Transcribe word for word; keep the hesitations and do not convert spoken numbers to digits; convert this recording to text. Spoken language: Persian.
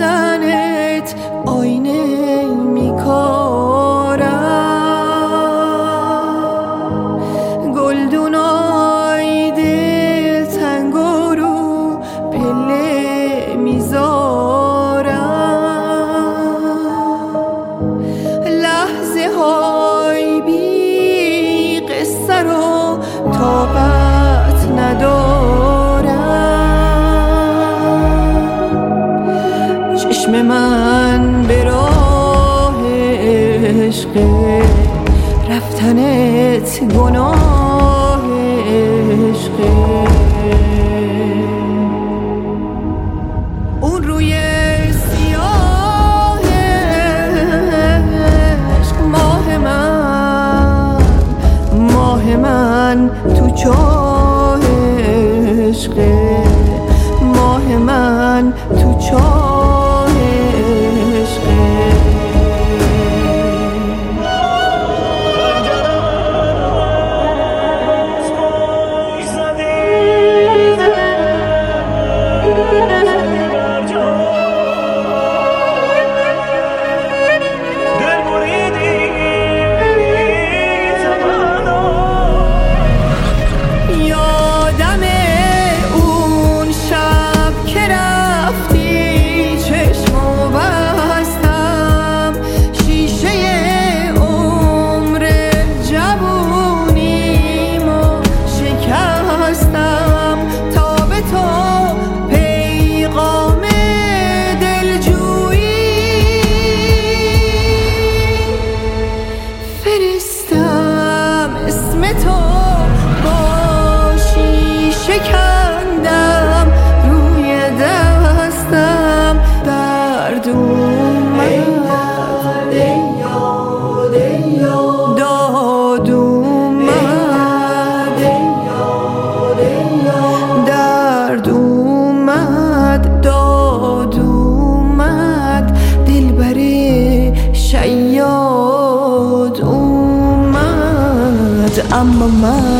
دیدنت آینه میکارم، گلدونای دلتنگ رو پله میذارم، لحظه های بی قصه رو طاقت ندارم، چشم من به راه عشقه، رفتنت گناه عشقه. اون روی سیاه عشق ماه من، ماه من تو چاه عشقه، ماه من تو چاه عشقه. فرستم اسم تو باشی، شکندم روی دستم، درد اومد داد اومد، درد اومد داد اومد، دلبر شیاد اومد، اما من